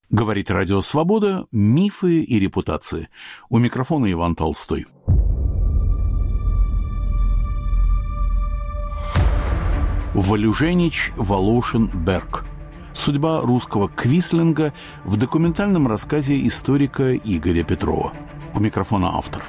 Говорит Радио Свобода. Мифы и репутации. У микрофона Иван Толстой. Волюженич, Волошин, Берг. Судьба русского квислинга в документальном рассказе историка Игоря Петрова. У микрофона автор.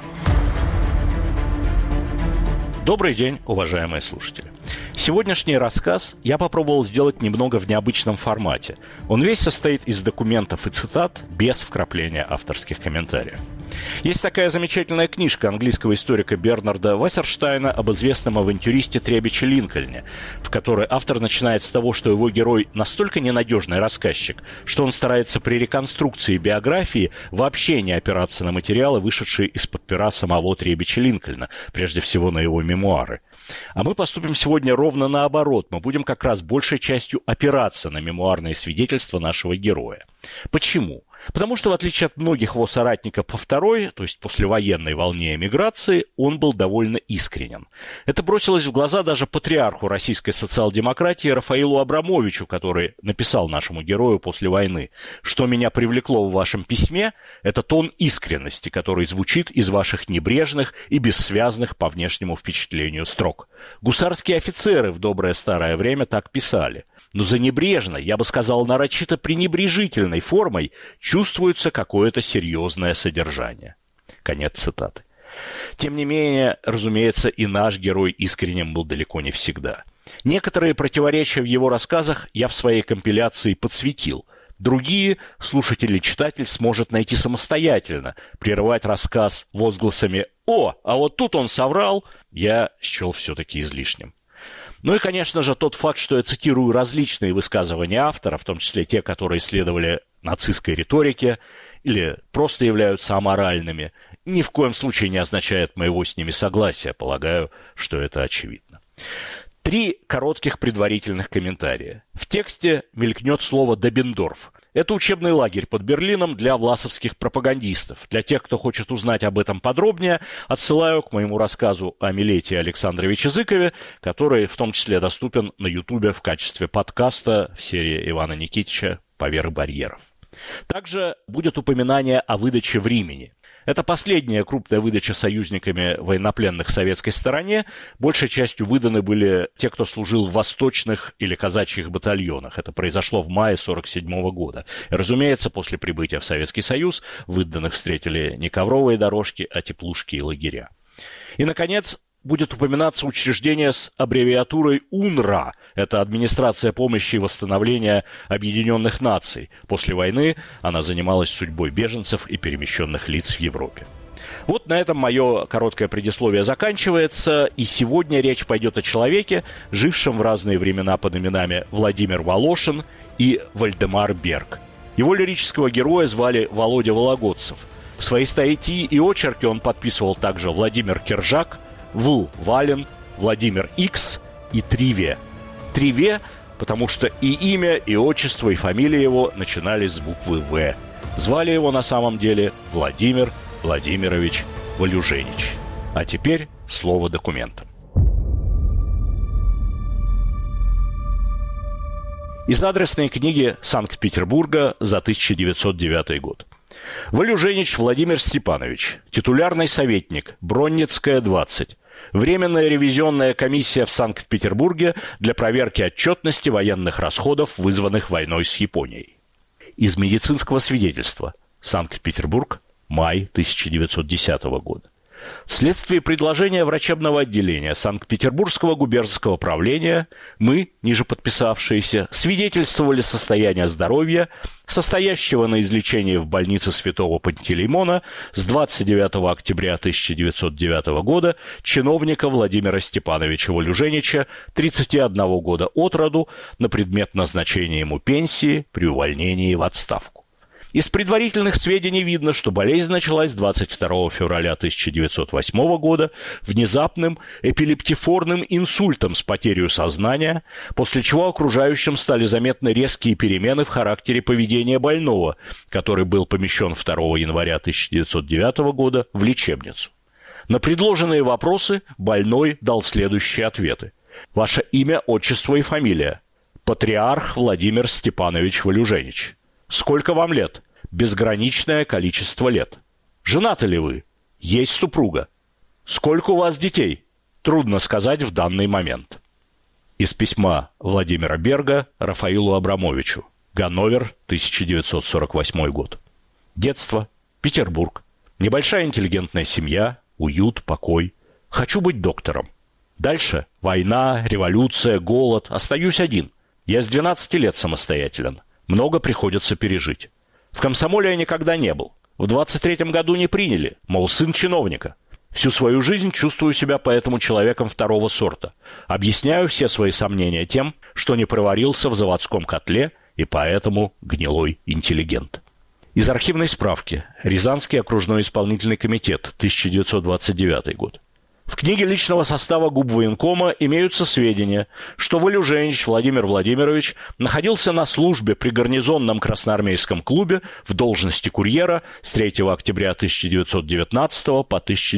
Добрый день, уважаемые слушатели. Сегодняшний рассказ я попробовал сделать немного в необычном формате. Он весь состоит из документов и цитат, без вкрапления авторских комментариев. Есть такая замечательная книжка английского историка Бернарда Вассерштайна об известном авантюристе Требиче Линкольне, в которой автор начинает с того, что его герой настолько ненадежный рассказчик, что он старается при реконструкции биографии вообще не опираться на материалы, вышедшие из-под пера самого Требича Линкольна, прежде всего на его мемуары. А мы поступим сегодня ровно наоборот. Мы будем как раз большей частью опираться на мемуарные свидетельства нашего героя. Почему? Потому что, в отличие от многих его соратников по второй, то есть послевоенной волне эмиграции, он был довольно искренен. Это бросилось в глаза даже патриарху российской социал-демократии Рафаилу Абрамовичу, который написал нашему герою после войны: «Что меня привлекло в вашем письме, это тон искренности, который звучит из ваших небрежных и бессвязных по внешнему впечатлению строк. Гусарские офицеры в доброе старое время так писали. Но за небрежной, я бы сказал, нарочито пренебрежительной формой чувствуется какое-то серьезное содержание». Конец цитаты. Тем не менее, разумеется, и наш герой искренним был далеко не всегда. Некоторые противоречия в его рассказах я в своей компиляции подсветил. Другие слушатель и читатель сможет найти самостоятельно. Прерывать рассказ возгласами «О, а вот тут он соврал» я счел все-таки излишним. Ну и, конечно же, тот факт, что я цитирую различные высказывания автора, в том числе те, которые следовали нацистской риторике или просто являются аморальными, ни в коем случае не означает моего с ними согласия. Полагаю, что это очевидно. 3 коротких предварительных комментария. В тексте мелькнет слово «Добендорф». Это учебный лагерь под Берлином для власовских пропагандистов. Для тех, кто хочет узнать об этом подробнее, отсылаю к моему рассказу о Милете Александровиче Зыкове, который в том числе доступен на Ютубе в качестве подкаста в серии Ивана Никитича «Поверх барьеров». Также будет упоминание о выдаче в Римени. Это последняя крупная выдача союзниками военнопленных советской стороне. Большей частью выданы были те, кто служил в восточных или казачьих батальонах. Это произошло в мае 1947 года. И, разумеется, после прибытия в Советский Союз выданных встретили не ковровые дорожки, а теплушки и лагеря. И, наконец, будет упоминаться учреждение с аббревиатурой УНРWA. Это Администрация помощи и восстановления Объединенных Наций. После войны она занималась судьбой беженцев и перемещенных лиц в Европе. Вот на этом мое короткое предисловие заканчивается. И сегодня речь пойдет о человеке, жившем в разные времена под именами Владимир Волошин и Вальдемар Берг. Его лирического героя звали Володя Вологодцев. Свои статьи и очерки он подписывал также Владимир Кержак, Вален, Владимир Икс и Триве. Триве, потому что и имя, и отчество, и фамилия его начинались с буквы «В». Звали его на самом деле Владимир Владимирович Волюженич. А теперь слово документам. Из адресной книги Санкт-Петербурга за 1909 год. Волюженич Владимир Степанович, титулярный советник, Бронницкая, 20. Временная ревизионная комиссия в Санкт-Петербурге для проверки отчетности военных расходов, вызванных войной с Японией. Из медицинского свидетельства. Санкт-Петербург, май 1910 года. Вследствие предложения врачебного отделения Санкт-Петербургского губернского правления мы, ниже подписавшиеся, свидетельствовали состояние здоровья, состоящего на излечении в больнице Святого Пантелеймона с 29 октября 1909 года чиновника Владимира Степановича Волюженича, 31 года от роду, на предмет назначения ему пенсии при увольнении в отставку. Из предварительных сведений видно, что болезнь началась 22 февраля 1908 года внезапным эпилептифорным инсультом с потерей сознания, после чего окружающим стали заметны резкие перемены в характере поведения больного, который был помещен 2 января 1909 года в лечебницу. На предложенные вопросы больной дал следующие ответы. Ваше имя, отчество и фамилия. Патриарх Владимир Степанович Волюженич. Сколько вам лет? Безграничное количество лет. Женаты ли вы? Есть супруга. Сколько у вас детей? Трудно сказать в данный момент. Из письма Владимира Берга Рафаилу Абрамовичу. Ганновер, 1948 год. Детство. Петербург. Небольшая интеллигентная семья. Уют, покой. Хочу быть доктором. Дальше война, революция, голод. Остаюсь один. Я с 12 лет самостоятелен. Много приходится пережить. В комсомоле я никогда не был. В 23-м году не приняли, мол, сын чиновника. Всю свою жизнь чувствую себя поэтому человеком второго сорта. Объясняю все свои сомнения тем, что не проварился в заводском котле и поэтому гнилой интеллигент. Из архивной справки. Рязанский окружной исполнительный комитет, 1929 год. В книге личного состава губвоенкома имеются сведения, что Валюженич Владимир Владимирович находился на службе при гарнизонном красноармейском клубе в должности курьера с 3 октября 1919 по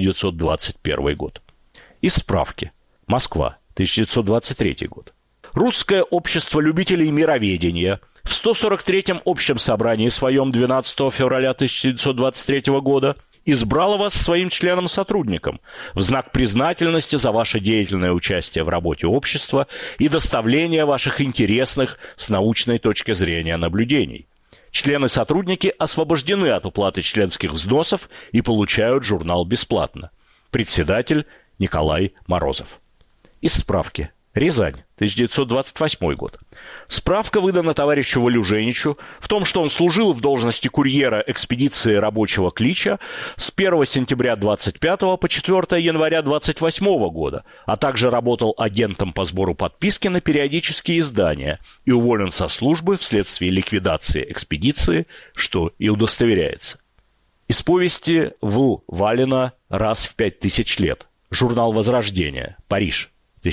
1921 год. Из справки. Москва, 1923 год. Русское общество любителей мироведения в 143-м общем собрании своем 12 февраля 1923 года избрало вас своим членом-сотрудником в знак признательности за ваше деятельное участие в работе общества и доставление ваших интересных с научной точки зрения наблюдений. Члены-сотрудники освобождены от уплаты членских взносов и получают журнал бесплатно. Председатель Николай Морозов. Из справки. Рязань, 1928 год. Справка выдана товарищу Валюженичу в том, что он служил в должности курьера экспедиции рабочего клича с 1 сентября 25 по 4 января 28 года, а также работал агентом по сбору подписки на периодические издания и уволен со службы вследствие ликвидации экспедиции, что и удостоверяется. Из повести В. Валина «Раз в 5000 лет». Журнал «Возрождение», Париж,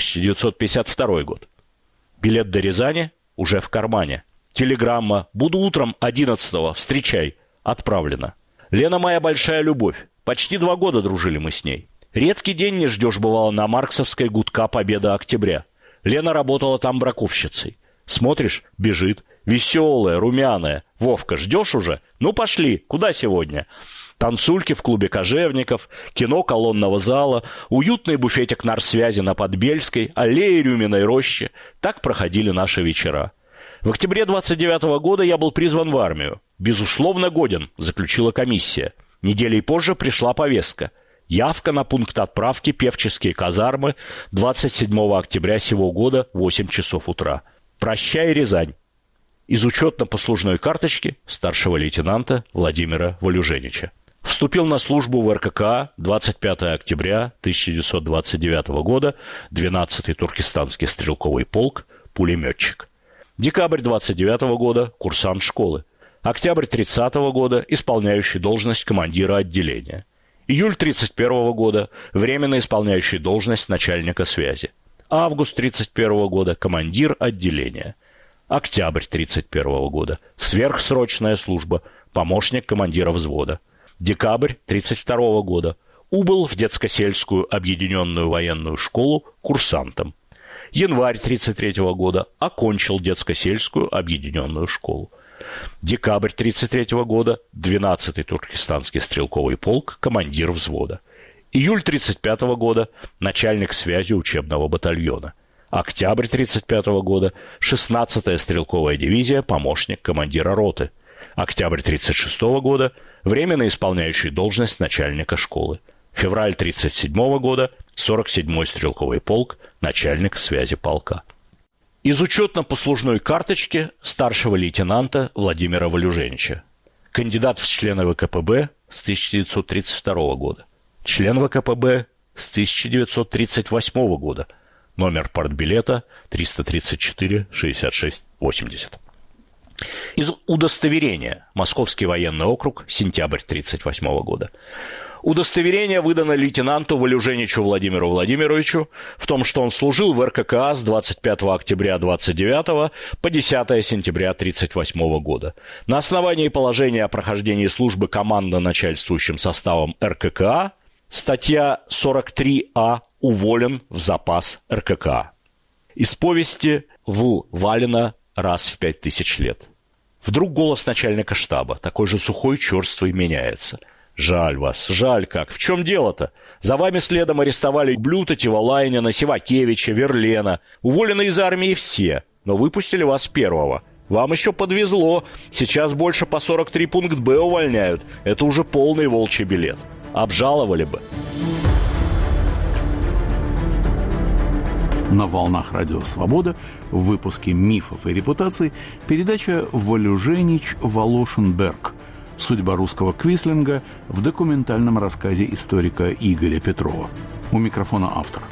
1952 год. Билет до Рязани уже в кармане. Телеграмма «Буду утром 11-го, встречай». Отправлена. Лена моя большая любовь. Почти 2 года дружили мы с ней. Редкий день не ждешь, бывало, на Марксовской гудка «Победа октября». Лена работала там браковщицей. Смотришь, бежит. Веселая, румяная. Вовка, ждешь уже? Ну, пошли. Куда сегодня? Танцульки в клубе кожевников, кино колонного зала, уютный буфетик нарсвязи на Подбельской, аллеи Рюминой рощи. Так проходили наши вечера. В октябре 29-го года я был призван в армию. Безусловно годен, заключила комиссия. Неделей позже пришла повестка. Явка на пункт отправки Певческие казармы 27 октября сего года, 8 часов утра. Прощай, Рязань. Из учетно-послужной карточки старшего лейтенанта Владимира Валюженича. Вступил на службу в РККА 25 октября 1929 года, 12-й Туркестанский стрелковый полк, пулеметчик. Декабрь 29 года, курсант школы. Октябрь 30 года, исполняющий должность командира отделения. Июль 31 года, временно исполняющий должность начальника связи. Август 31 года, командир отделения. Октябрь 31 года, сверхсрочная служба, помощник командира взвода. Декабрь 1932 года. Убыл в детско-сельскую объединенную военную школу курсантом. Январь 1933 года. Окончил детско-сельскую объединенную школу. Декабрь 1933 года. 12-й Туркестанский стрелковый полк, командир взвода. Июль 1935 года. Начальник связи учебного батальона. Октябрь 1935 года. 16-я стрелковая дивизия, помощник командира роты. Октябрь 1936 года. Временно исполняющий должность начальника школы. Февраль 1937 года. 47-й стрелковый полк, начальник связи полка. Из учетно-послужной карточки старшего лейтенанта Владимира Валюженича. Кандидат в члены ВКПБ с 1932 года. Член ВКПБ с 1938 года. Номер партбилета 334-66-80. Из удостоверения. Московский военный округ, сентябрь 1938 года. Удостоверение выдано лейтенанту Валюженичу Владимиру Владимировичу в том, что он служил в РККА с 25 октября 1929 по 10 сентября 1938 года. На основании положения о прохождении службы командно-начальствующим составом РККА статья 43А уволен в запас РККА. Из повести В. Валина «Раз в 5000 лет». Вдруг голос начальника штаба, такой же сухой, черствый, меняется. «Жаль вас, жаль как. В чем дело-то? За вами следом арестовали Блютатева, Лайнина, Сивакевича, Верлена. Уволены из армии все, но выпустили вас первого. Вам еще подвезло. Сейчас больше по 43 пункт Б увольняют. Это уже полный волчий билет. Обжаловали бы». На волнах Радио Свобода в выпуске «Мифов и репутаций» передача «Волюженич-Волошин-Берг. Судьба русского квислинга» в документальном рассказе историка Игоря Петрова. У микрофона автор.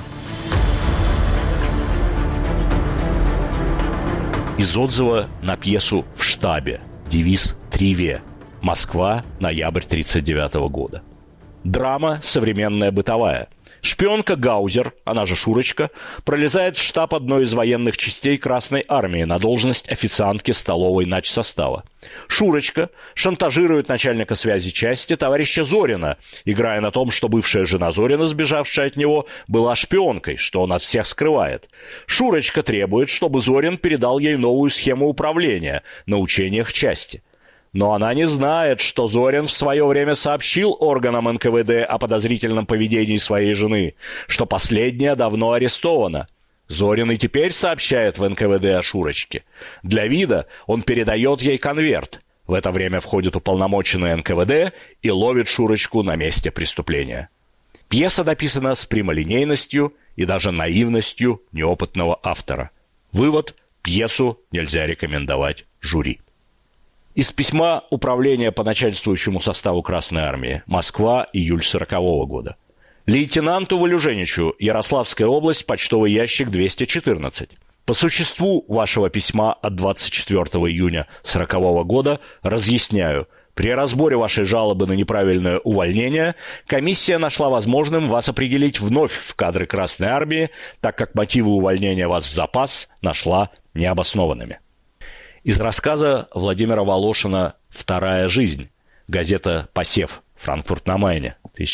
Из отзыва на пьесу «В штабе». Девиз «Триве». Москва, ноябрь 1939 года. Драма современная бытовая. Шпионка Гаузер, она же Шурочка, пролезает в штаб одной из военных частей Красной Армии на должность официантки столовой начсостава. Шурочка шантажирует начальника связи части товарища Зорина, играя на том, что бывшая жена Зорина, сбежавшая от него, была шпионкой, что он от всех скрывает. Шурочка требует, чтобы Зорин передал ей новую схему управления на учениях части. Но она не знает, что Зорин в свое время сообщил органам НКВД о подозрительном поведении своей жены, что последняя давно арестована. Зорин и теперь сообщает в НКВД о Шурочке. Для вида он передает ей конверт. В это время входит уполномоченный НКВД и ловит Шурочку на месте преступления. Пьеса написана с прямолинейностью и даже наивностью неопытного автора. Вывод: пьесу нельзя рекомендовать жюри. Из письма Управления по начальствующему составу Красной Армии. Москва, июль 1940 года. Лейтенанту Волюженичу, Ярославская область, почтовый ящик 214. По существу вашего письма от 24 июня 1940 года разъясняю. При разборе вашей жалобы на неправильное увольнение комиссия нашла возможным вас определить вновь в кадры Красной Армии, так как мотивы увольнения вас в запас нашла необоснованными. Из рассказа Владимира Волошина «Вторая жизнь». Газета «Посев», Франкфурт на Майне,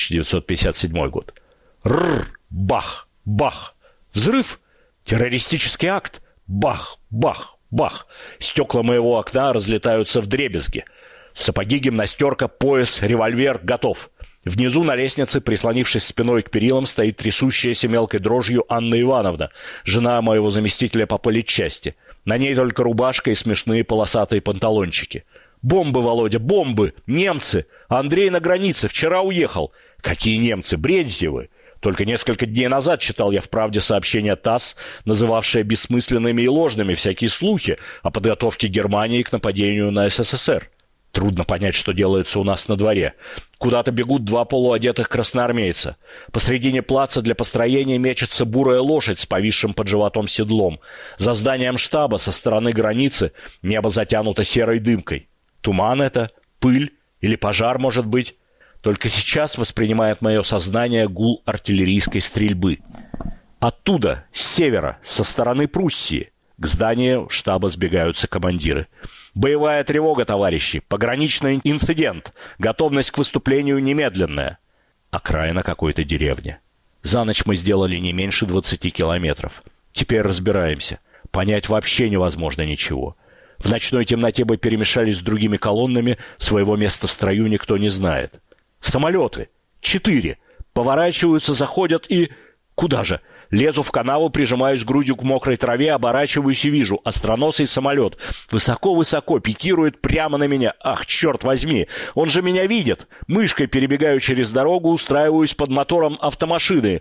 1957 год. Рррр, бах, бах. Взрыв, террористический акт. Бах, бах, бах. Стекла моего окна разлетаются вдребезги. Сапоги, гимнастерка, пояс, револьвер готов. Внизу на лестнице, прислонившись спиной к перилам, стоит трясущаяся мелкой дрожью Анна Ивановна, жена моего заместителя по политчасти. На ней только рубашка и смешные полосатые панталончики. «Бомбы, Володя, бомбы! Немцы! Андрей на границе, вчера уехал!» «Какие немцы? Бредите вы!» Только несколько дней назад читал я в «Правде» сообщение ТАСС, называвшее бессмысленными и ложными всякие слухи о подготовке Германии к нападению на СССР. Трудно понять, что делается у нас на дворе. Куда-то бегут два полуодетых красноармейца. Посредине плаца для построения мечется бурая лошадь с повисшим под животом седлом. За зданием штаба со стороны границы небо затянуто серой дымкой. Туман это? Пыль? Или пожар, может быть? Только сейчас воспринимает мое сознание гул артиллерийской стрельбы. Оттуда, с севера, со стороны Пруссии, к зданию штаба сбегаются командиры. «Боевая тревога, товарищи! Пограничный инцидент! Готовность к выступлению немедленная!» Окраина какой-то деревни. За ночь мы сделали не меньше 20 километров. Теперь разбираемся. Понять вообще невозможно ничего. В ночной темноте мы перемешались с другими колоннами, своего места в строю никто не знает. Самолеты. 4. Поворачиваются, заходят и... Куда же? Лезу в канаву, прижимаюсь грудью к мокрой траве, оборачиваюсь и вижу. Остроносый самолет. Высоко-высоко пикирует прямо на меня. Ах, черт возьми! Он же меня видит! Мышкой перебегаю через дорогу, устраиваюсь под мотором автомашины.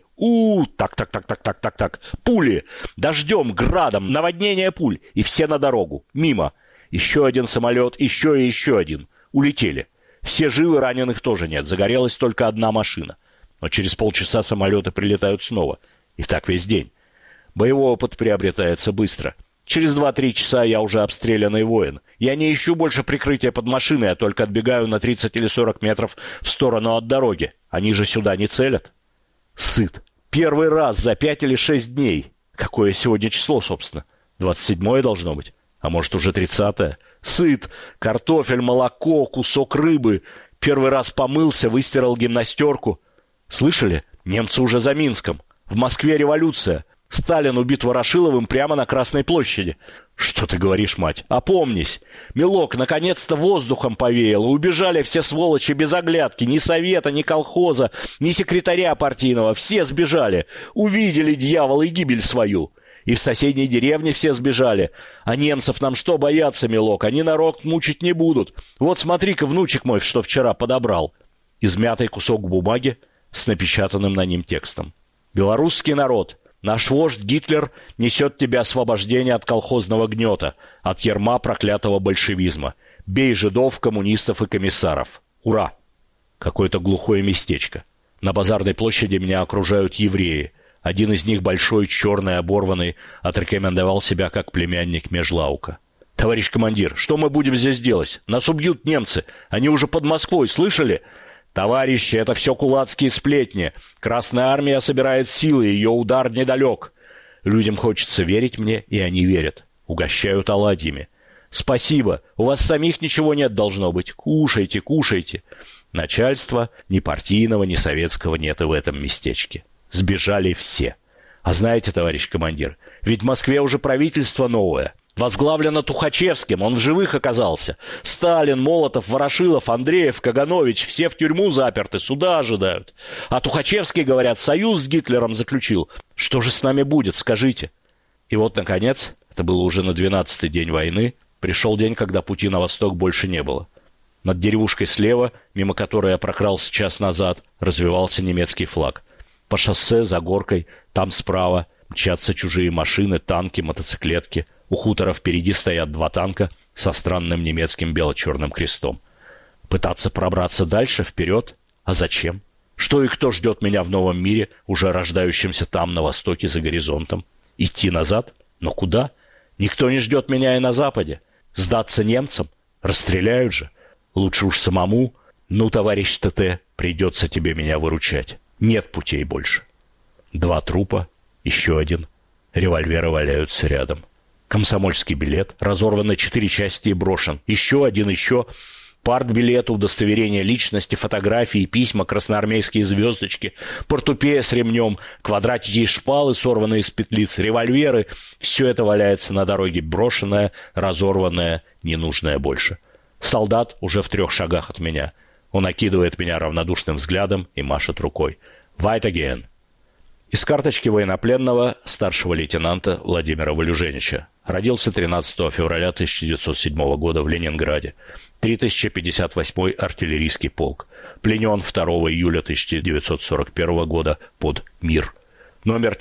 Так. Пули! Дождем, градом, наводнение пуль. И все на дорогу. Мимо. Еще один самолет, еще и еще один. Улетели. Все живы, раненых тоже нет. Загорелась только одна машина. Но через полчаса самолеты прилетают снова. И так весь день. Боевой опыт приобретается быстро. Через 2-3 часа я уже обстрелянный воин. Я не ищу больше прикрытия под машиной, а только отбегаю на 30 или 40 метров в сторону от дороги. Они же сюда не целят. Сыт. Первый раз за 5 или 6 дней. Какое сегодня число, собственно? 27-е должно быть. А может, уже 30-е? Сыт. Картофель, молоко, кусок рыбы. Первый раз помылся, выстирал гимнастерку. Слышали? Немцы уже за Минском. В Москве революция. Сталин убит Ворошиловым прямо на Красной площади. Что ты говоришь, мать? Опомнись. Милок, наконец-то воздухом повеяло. Убежали все сволочи без оглядки. Ни совета, ни колхоза, ни секретаря партийного. Все сбежали. Увидели дьявола и гибель свою. И в соседней деревне все сбежали. А немцев нам что бояться, милок? Они народ мучить не будут. Вот смотри-ка, внучек мой, что вчера подобрал. Измятый кусок бумаги с напечатанным на ним текстом. Белорусский народ, наш вождь Гитлер несет тебе освобождение от колхозного гнета, от ярма проклятого большевизма. Бей жидов, коммунистов и комиссаров. Ура! Какое-то глухое местечко. На базарной площади меня окружают евреи. Один из них, большой, черный, оборванный, отрекомендовал себя как племянник Межлаука. «Товарищ командир, что мы будем здесь делать? Нас убьют немцы. Они уже под Москвой, слышали?» «Товарищи, это все кулацкие сплетни. Красная армия собирает силы, ее удар недалек». Людям хочется верить мне, и они верят. Угощают оладьями. «Спасибо, у вас самих ничего нет должно быть. Кушайте, кушайте». Начальства ни партийного, ни советского нет и в этом местечке. Сбежали все. А знаете, товарищ командир, ведь в Москве уже правительство новое. Возглавлено Тухачевским, он в живых оказался. Сталин, Молотов, Ворошилов, Андреев, Каганович, все в тюрьму заперты, суда ожидают. А Тухачевский, говорят, союз с Гитлером заключил. Что же с нами будет, скажите? И вот, наконец, это было уже на 12-й день войны, пришел день, когда пути на восток больше не было. Над деревушкой слева, мимо которой я прокрался час назад, развивался немецкий флаг. По шоссе, за горкой, там справа, мчатся чужие машины, танки, мотоциклетки. У хутора впереди стоят 2 танка со странным немецким бело-черным крестом. Пытаться пробраться дальше, вперед? А зачем? Что и кто ждет меня в новом мире, уже рождающемся там, на востоке, за горизонтом? Идти назад? Но куда? Никто не ждет меня и на западе. Сдаться немцам? Расстреляют же. Лучше уж самому. Ну, товарищ ТТ, придется тебе меня выручать. Нет путей больше. 2 трупа, еще один. Револьверы валяются рядом. Комсомольский билет, разорваны 4 части и брошен. Еще один, еще. Партбилет, удостоверение личности, фотографии, письма, красноармейские звездочки, портупея с ремнем, квадратики и шпалы, сорванные из петлиц, револьверы. Все это валяется на дороге, брошенное, разорванное, ненужное больше. Солдат уже в 3 шагах от меня. Он окидывает меня равнодушным взглядом и машет рукой. «Weit again». Из карточки военнопленного старшего лейтенанта Владимира Валюженича. Родился 13 февраля 1907 года в Ленинграде. 3058-й артиллерийский полк. Пленен 2 июля 1941 года под Мир. Номер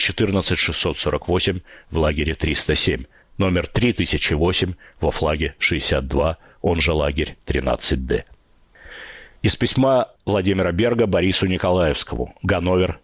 14648 в лагере 307. Номер 3008 во флаге 62, он же лагерь 13Д. Из письма Владимира Берга Борису Николаевскому. Ганновер,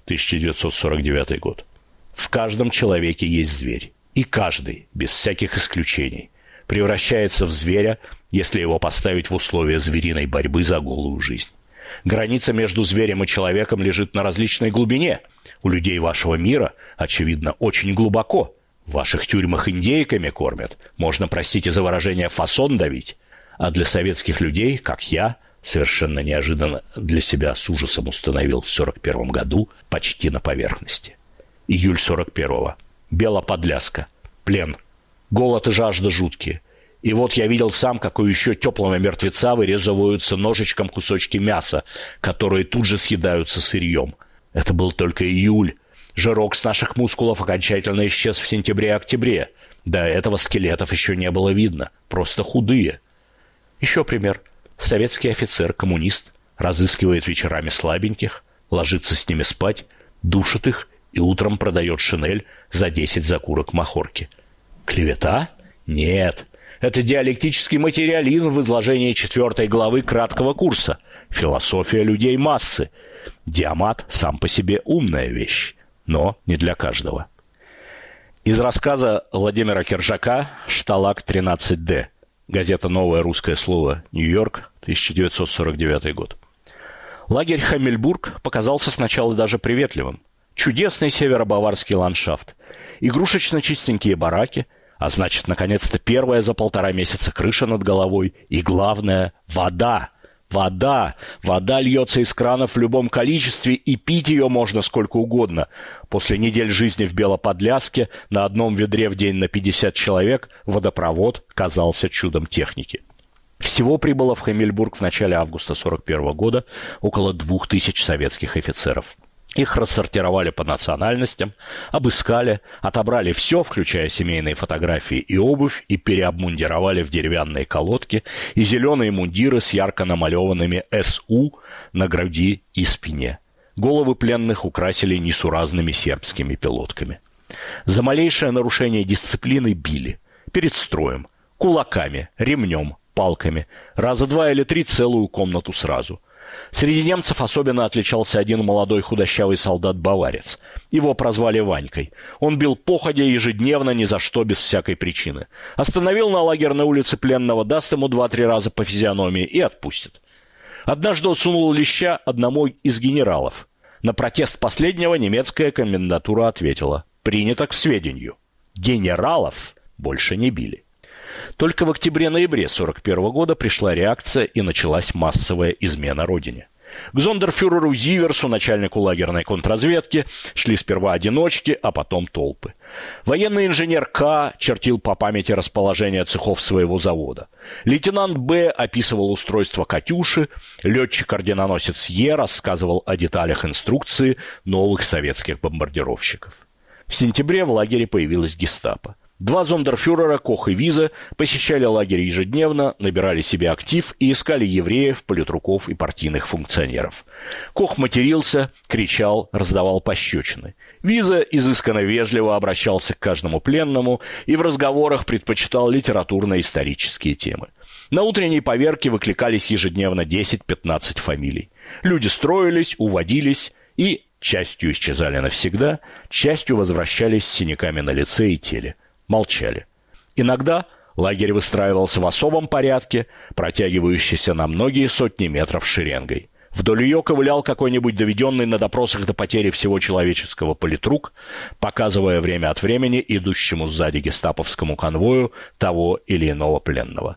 1949 год. В каждом человеке есть зверь. И каждый, без всяких исключений, превращается в зверя, если его поставить в условия звериной борьбы за голую жизнь. Граница между зверем и человеком лежит на различной глубине. У людей вашего мира, очевидно, очень глубоко. В ваших тюрьмах индейками кормят. Можно, простите за выражение, фасон давить. А для советских людей, как я, совершенно неожиданно для себя с ужасом установил в 1941 году, почти на поверхности. Июль 41-го. Белоподляска. Плен. Голод и жажда жуткие. И вот я видел сам, как у еще теплого мертвеца вырезываются ножичком кусочки мяса, которые тут же съедаются сырьем. Это был только июль. Жирок с наших мускулов окончательно исчез в сентябре-октябре. До этого скелетов еще не было видно. Просто худые. Еще пример. Советский офицер, коммунист, разыскивает вечерами слабеньких, ложится с ними спать, душит их и утром продает шинель за 10 закурок махорки. Клевета? Нет. Это диалектический материализм в изложении 4 главы краткого курса. Философия людей массы. Диамат сам по себе умная вещь, но не для каждого. Из рассказа Владимира Кержака «Шталаг 13Д». Газета «Новое русское слово», Нью-Йорк, 1949 год. Лагерь Хаммельбург показался сначала даже приветливым. Чудесный северо-баварский ландшафт. Игрушечно чистенькие бараки, а значит, наконец-то первая за 1,5 месяца крыша над головой. И главное – вода. Вода льется из кранов в любом количестве, и пить ее можно сколько угодно. После недель жизни в Белоподляске на одном ведре в день на 50 человек водопровод казался чудом техники. Всего прибыло в Хемельбург в начале августа 1941 года около 2000 советских офицеров. Их рассортировали по национальностям, обыскали, отобрали все, включая семейные фотографии и обувь, и переобмундировали в деревянные колодки и зеленые мундиры с ярко намалеванными «СУ» на груди и спине. Головы пленных украсили несуразными сербскими пилотками. За малейшее нарушение дисциплины били. Перед строем, кулаками, ремнем, палками, раза 2 или 3 целую комнату сразу. Среди немцев особенно отличался один молодой худощавый солдат-баварец. Его прозвали Ванькой. Он бил походя ежедневно, ни за что, без всякой причины. Остановил на лагерной улице пленного, даст ему 2-3 раза по физиономии и отпустит. Однажды он сунул леща одному из генералов. На протест последнего немецкая комендатура ответила: принято к сведению. Генералов больше не били. Только в октябре-ноябре 1941 года пришла реакция и началась массовая измена родине. К зондерфюреру Зиверсу, начальнику лагерной контрразведки, шли сперва одиночки, а потом толпы. Военный инженер К. чертил по памяти расположение цехов своего завода. Лейтенант Б. описывал устройство «Катюши», летчик-орденоносец Е. рассказывал о деталях инструкции новых советских бомбардировщиков. В сентябре в лагере появилась гестапо. 2 зондерфюрера, Кох и Виза, посещали лагерь ежедневно, набирали себе актив и искали евреев, политруков и партийных функционеров. Кох матерился, кричал, раздавал пощечины. Виза изысканно вежливо обращался к каждому пленному и в разговорах предпочитал литературно-исторические темы. На утренней поверке выкликались ежедневно 10-15 фамилий. Люди строились, уводились и частью исчезали навсегда, частью возвращались с синяками на лице и теле. Молчали. Иногда лагерь выстраивался в особом порядке, протягивающийся на многие сотни метров шеренгой. Вдоль ее ковылял какой-нибудь доведенный на допросах до потери всего человеческого политрук, показывая время от времени идущему сзади гестаповскому конвою того или иного пленного.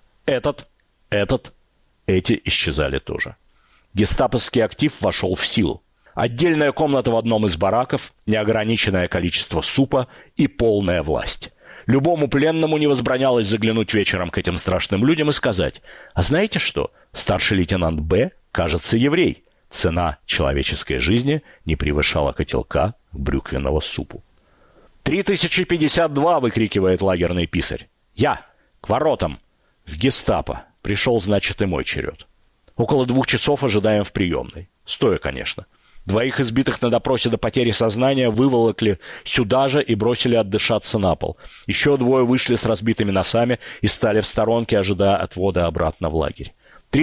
Эти исчезали тоже. Гестаповский актив вошел в силу. Отдельная комната в одном из бараков, неограниченное количество супа и полная власть. Любому пленному не возбранялось заглянуть вечером к этим страшным людям и сказать: «А знаете что? Старший лейтенант Б, кажется, еврей». Цена человеческой жизни не превышала котелка брюквенного супу. 3052, выкрикивает лагерный писарь. «Я! К воротам! В гестапо! Пришел, значит, и мой черед». Около 2 часов ожидаем в приемной. Стоя, конечно. 2 избитых на допросе до потери сознания выволокли сюда же и бросили отдышаться на пол. Еще 2 вышли с разбитыми носами и стали в сторонке, ожидая отвода обратно в лагерь.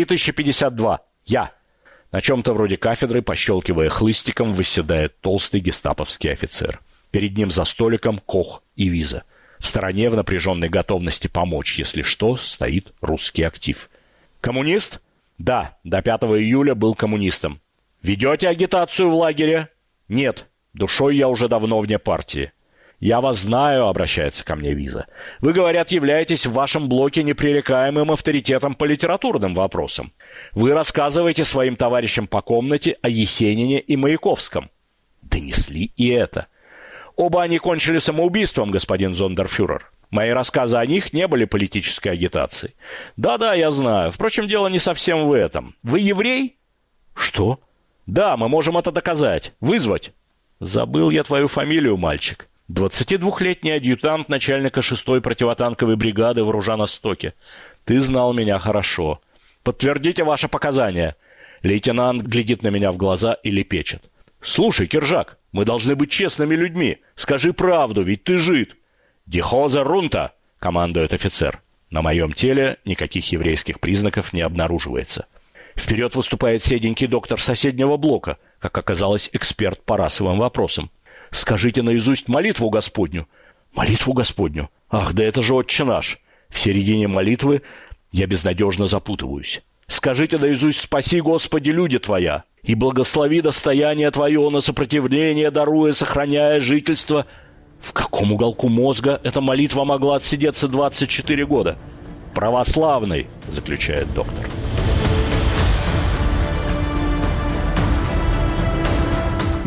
3052. Я. На чем-то вроде кафедры, пощелкивая хлыстиком, восседает толстый гестаповский офицер. Перед ним за столиком Кох и Виза. В стороне, в напряженной готовности помочь, если что, стоит русский актив. «Коммунист?» «Да, до 5 июля был коммунистом». «Ведете агитацию в лагере?» «Нет, душой я уже давно вне партии». «Я вас знаю», — обращается ко мне Виза. «Вы, говорят, являетесь в вашем блоке непререкаемым авторитетом по литературным вопросам. Вы рассказываете своим товарищам по комнате о Есенине и Маяковском». Донесли и это. «Оба они кончили самоубийством, господин зондерфюрер. Мои рассказы о них не были политической агитацией». «Да-да, я знаю. Впрочем, дело не совсем в этом. Вы еврей?» «Что?» «Да, мы можем это доказать. Вызвать». «Забыл я твою фамилию, мальчик. 22-летний адъютант начальника 6-й противотанковой бригады в Ружано-Стоке. Ты знал меня хорошо. Подтвердите ваши показания». Лейтенант глядит на меня в глаза и лепечет. «Слушай, Киржак, мы должны быть честными людьми. Скажи правду, ведь ты жид». «Дихоза рунта», — командует офицер. На моем теле никаких еврейских признаков не обнаруживается. Вперед выступает седенький доктор соседнего блока, как оказалось, эксперт по расовым вопросам. «Скажите наизусть молитву Господню». «Молитву Господню? Ах, да это же Отче наш». В середине молитвы я безнадежно запутываюсь. «Скажите наизусть: спаси, Господи, люди Твоя, и благослови достояние Твое на сопротивление, даруя, сохраняя жительство». В каком уголку мозга эта молитва могла отсидеться 24 года? «Православный», заключает доктор.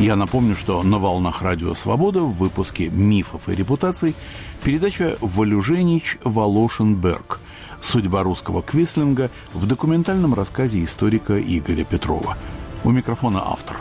Я напомню, что на «Волнах Радио Свобода» в выпуске «Мифов и репутаций» передача «Валюженич Волошин-Берг. Судьба русского квислинга» в документальном рассказе историка Игоря Петрова. У микрофона автор.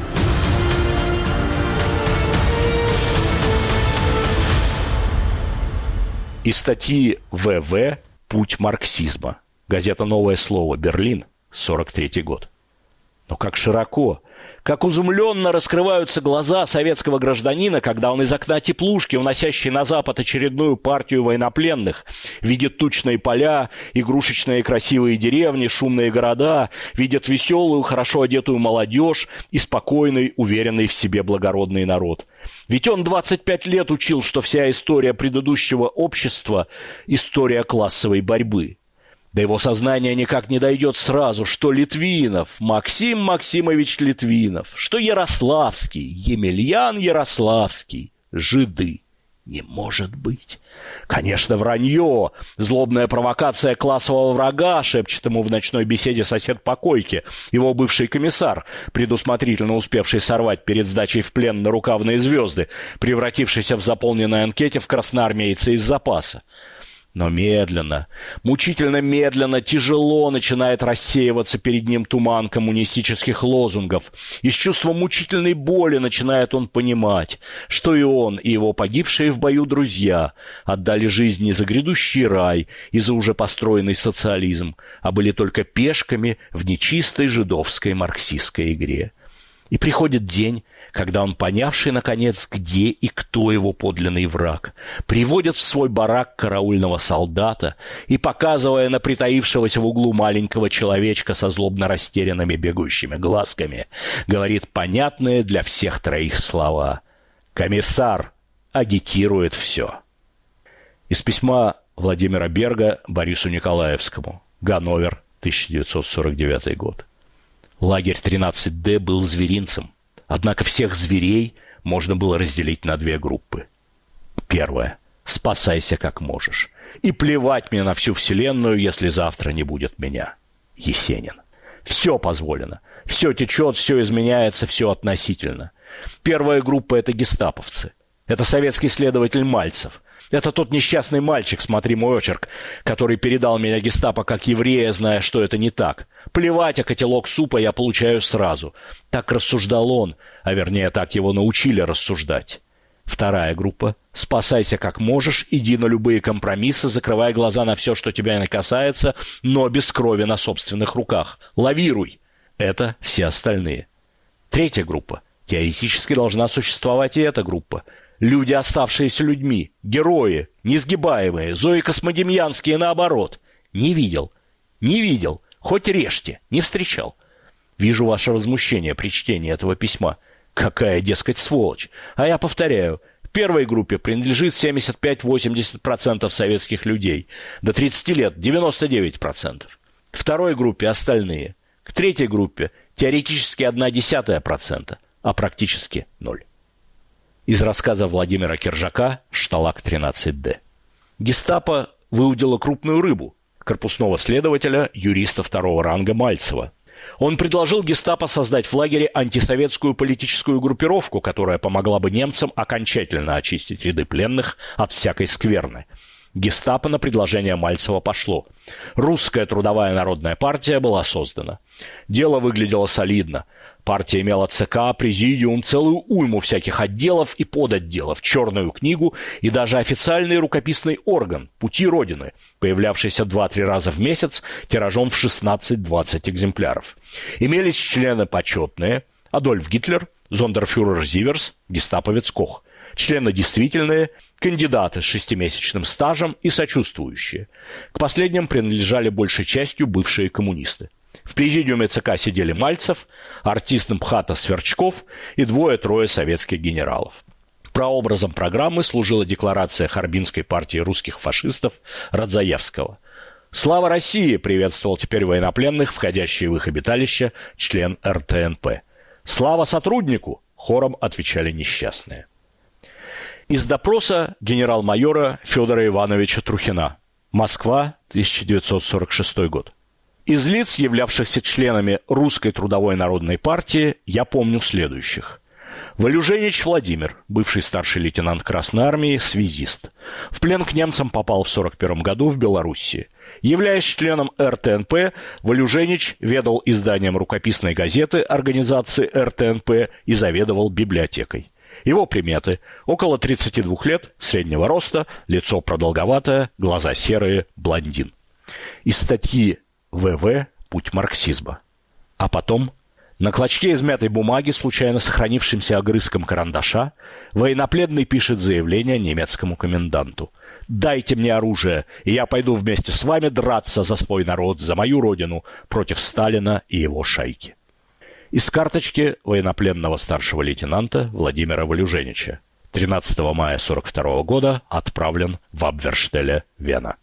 Из статьи В.В. «Путь марксизма». Газета «Новое слово», Берлин, 1943 год. Но как широко, как изумленно раскрываются глаза советского гражданина, когда он из окна теплушки, уносящей на запад очередную партию военнопленных, видит тучные поля, игрушечные красивые деревни, шумные города, видит веселую, хорошо одетую молодежь и спокойный, уверенный в себе благородный народ. Ведь он 25 лет учил, что вся история предыдущего общества – история классовой борьбы. До его сознания никак не дойдет сразу, что Литвинов, Максим Максимович Литвинов, что Ярославский, Емельян Ярославский, жиды. Не может быть. Конечно, вранье, злобная провокация классового врага, шепчет ему в ночной беседе сосед по койке, его бывший комиссар, предусмотрительно успевший сорвать перед сдачей в плен нарукавные звезды, превратившийся в заполненной анкете в красноармейца из запаса. Но медленно, мучительно медленно, тяжело начинает рассеиваться перед ним туман коммунистических лозунгов. И с чувством мучительной боли начинает он понимать, что и он, и его погибшие в бою друзья отдали жизнь не за грядущий рай и за уже построенный социализм, а были только пешками в нечистой жидовской марксистской игре. И приходит день, когда он, понявший, наконец, где и кто его подлинный враг, приводит в свой барак караульного солдата и, показывая на притаившегося в углу маленького человечка со злобно растерянными бегающими глазками, говорит понятные для всех троих слова: «Комиссар агитирует все». Из письма Владимира Берга Борису Николаевскому. Ганновер, 1949 год. Лагерь 13Д был зверинцем. Однако всех зверей можно было разделить на две группы. Первая. Спасайся как можешь. И плевать мне на всю вселенную, если завтра не будет меня. Есенин. Все позволено. Все течет, все изменяется, все относительно. Первая группа – это гестаповцы. Это советский следователь Мальцев. Это тот несчастный мальчик, смотри мой очерк, который передал меня гестапо как еврея, зная, что это не так. Плевать, а котелок супа я получаю сразу. Так рассуждал он, а вернее, так его научили рассуждать. Вторая группа. Спасайся как можешь, иди на любые компромиссы, закрывай глаза на все, что тебя не касается, но без крови на собственных руках. Лавируй. Это все остальные. Третья группа. Теоретически должна существовать и эта группа. Люди, оставшиеся людьми, герои, несгибаемые, Зои Космодемьянские наоборот. Не видел, хоть режьте, не встречал. Вижу ваше возмущение при чтении этого письма. Какая, дескать, сволочь. А я повторяю, к первой группе принадлежит 75-80% советских людей. До 30 лет 99%. К второй группе остальные. К третьей группе теоретически 0,1%, а практически 0. Из рассказа Владимира Киржака «Шталак 13Д». Гестапо выудило крупную рыбу – корпусного следователя, юриста второго ранга Мальцева. Он предложил гестапо создать в лагере антисоветскую политическую группировку, которая помогла бы немцам окончательно очистить ряды пленных от всякой скверны. Гестапо на предложение Мальцева пошло. Русская трудовая народная партия была создана. Дело выглядело солидно. Партия имела ЦК, президиум, целую уйму всяких отделов и подотделов, черную книгу и даже официальный рукописный орган «Пути Родины», появлявшийся 2-3 раза в месяц тиражом в 16-20 экземпляров. Имелись члены почетные: Адольф Гитлер, зондерфюрер Зиверс, гестаповец Кох. Члены действительные, кандидаты с 6-месячным стажем и сочувствующие. К последним принадлежали большей частью бывшие коммунисты. В президиуме ЦК сидели Мальцев, артист МХАТа Сверчков и 2-3 советских генералов. Прообразом программы служила декларация Харбинской партии русских фашистов Радзаевского. «Слава России!» приветствовал теперь военнопленных, входящий в их обиталище, член РТНП. «Слава сотруднику!» хором отвечали несчастные. Из допроса генерал-майора Федора Ивановича Трухина. Москва, 1946 год. Из лиц, являвшихся членами Русской трудовой народной партии, я помню следующих. Валюженич Владимир, бывший старший лейтенант Красной Армии, связист. В плен к немцам попал в 1941 году в Белоруссии. Являясь членом РТНП, Валюженич ведал изданием рукописной газеты организации РТНП и заведовал библиотекой. Его приметы – около 32 лет, среднего роста, лицо продолговатое, глаза серые, блондин. Из статьи ВВ «Путь марксизма». А потом, на клочке измятой бумаги, случайно сохранившимся огрызком карандаша, военнопленный пишет заявление немецкому коменданту. «Дайте мне оружие, и я пойду вместе с вами драться за свой народ, за мою родину, против Сталина и его шайки». Из карточки военнопленного старшего лейтенанта Владимира Валюженича. 13 мая 1942 года отправлен в Абверштеле, Вена.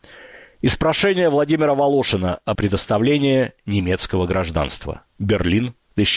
Из прошения Владимира Волошина о предоставлении немецкого гражданства. Берлин,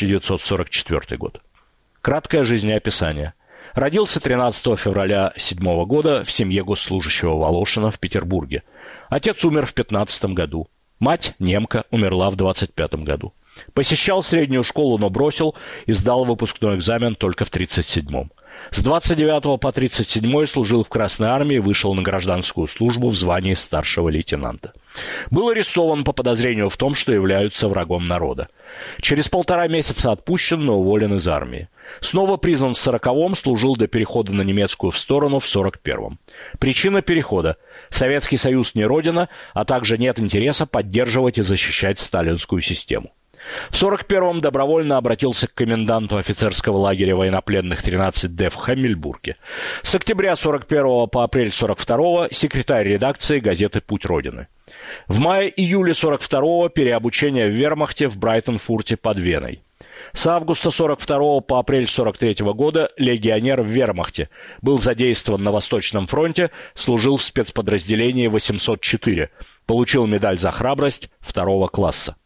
1944 год. Краткое жизнеописание. Родился 13 февраля 1907 года в семье госслужащего Волошина в Петербурге. Отец умер в 15 году. Мать, немка, умерла в 25 году. Посещал среднюю школу, но бросил и сдал выпускной экзамен только в 1937-м. С 29 по 1937 служил в Красной Армии и вышел на гражданскую службу в звании старшего лейтенанта. Был арестован по подозрению в том, что является врагом народа. Через 1,5 месяца отпущен, но уволен из армии. Снова призван в 1940-м, служил до перехода на немецкую сторону в 1941-м. Причина перехода – Советский Союз не родина, а также нет интереса поддерживать и защищать сталинскую систему. В 1941-м добровольно обратился к коменданту офицерского лагеря военнопленных 13-Д в Хаммельбурге. С октября 1941 по апрель 1942 секретарь редакции газеты «Путь Родины». В мае-июле 1942 переобучение в вермахте в Брайтенфурте под Веной. С августа 1942 по апрель 1943 года легионер в вермахте. Был задействован на Восточном фронте, служил в спецподразделении 804. Получил медаль за храбрость 2 класса.